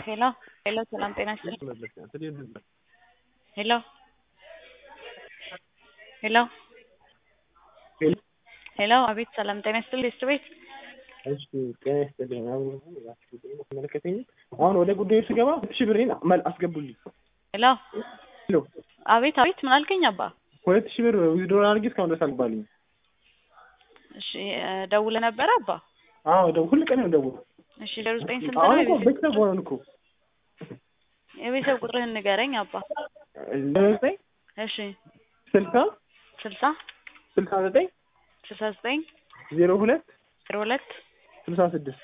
ሄሎ ሄሎ ሰላም ጤና ይስጥልኝ። ሄሎ ሄሎ ሄሎ አቤት ሰላም ጤና ይስጥልኝ። ቤት እሺ ጤና ይስጥልኝ። አሁን ወደ ጉዳዩ ስገባ 2000 ብሬን አስገቡልኝ። ሄሎ ሄሎ አቤት አቤት ምን አልከኝ አባ? 2000 ብር ዊዝድሮ አድርጌ እስካሁን ድረስ አልገባልኝም። እሺ ደውለህ ነበር አባ? አዎ ሁሉ ቀን ነው ደውለው። እሺ 09 ስንት አሁን ነው? እኮ ቤተሰብ ሆነን እኮ የቤተሰብ ቁጥርህን ንገረኝ አባ። 09 እሺ 60 60 69 69 02 02 66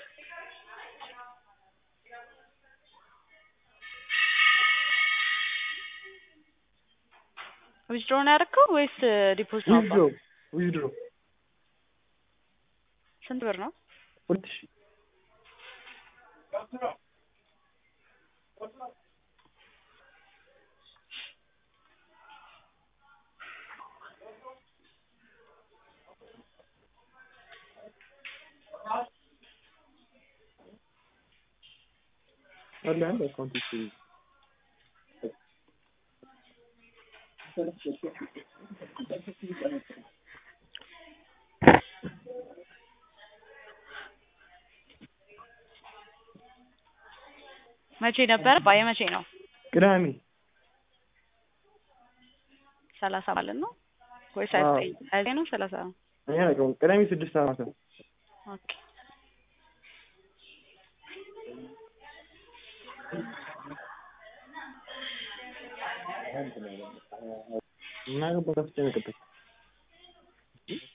ዊዝድሮ ነው ያደረከው ወይስ ዲፖዚት ነው? ዊዝድሮ ስንት ብር ነው? 2000 አንድ አካውንት ይችላል። መቼ ነበር? ባየ መቼ ነው? ቅዳሜ 30 ማለት ነው ወይስ 29 ነው? 30 ነው። እኔ አላውቅም። ቅዳሜ 6 ሰዓት ነው። ኦኬ እና ገባህ ተጨነቅበት